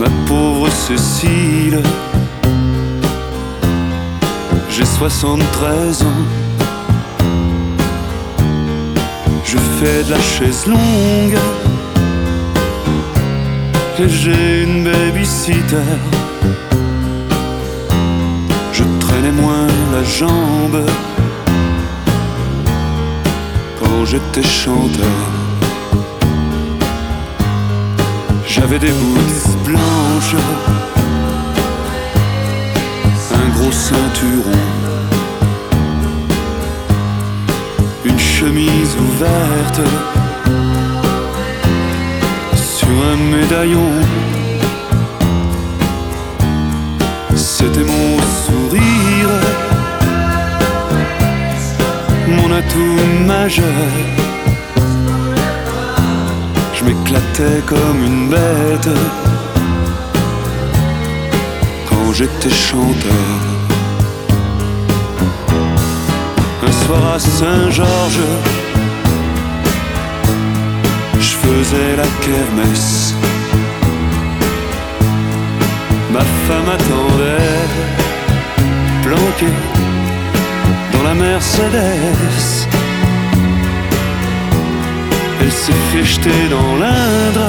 Ma pauvre Cécile, j'ai 73 ans. Je fais de la chaise longue et j'ai une babysitter. Je traînais moins la jambe quand j'étais chanteur. J'avais des boots blanches, un gros ceinturon, une chemise ouverte sur un médaillon. C'était mon sourire, mon atout majeur. Je m'éclatais comme une bête quand j'étais chanteur. Un soir à Saint-Georges, je faisais la kermesse. Ma femme attendait, planquée dans la Mercedes. Elle s'est fait jeter dans l'Indre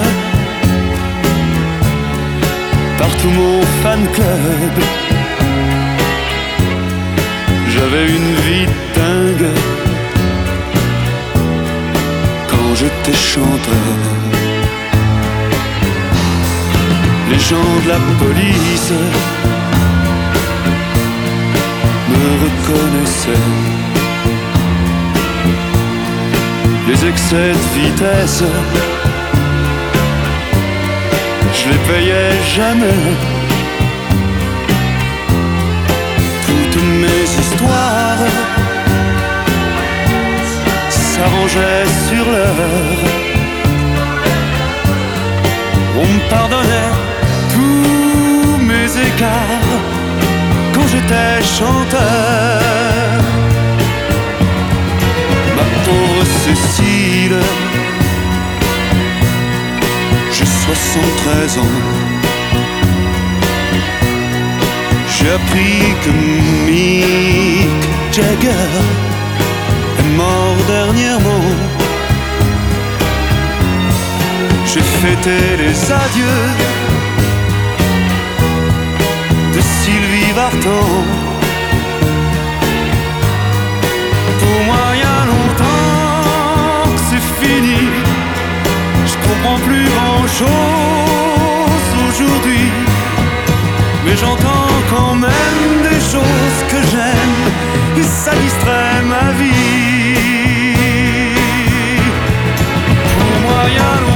par tout mon fan club. J'avais une vie dingue quand j'étais chanteur. Les gens de la police me reconnaissaient. Les excès de vitesse, je les payais jamais. Toutes mes histoires s'arrangeaient sur l'heure. On me pardonnait tous mes écarts quand j'étais chanteur. Ma pauvre Cécile, j'ai 73 ans. J'ai appris que Mick Jagger est mort dernièrement. J'ai fêté les adieux de Sylvie Vartan. Pour moi, il y a longtemps que c'est fini. Je comprends plus grand-chose aujourd'hui, mais j'entends quand même des choses que j'aime et ça distrait ma vie. Pour moi, il y a longtemps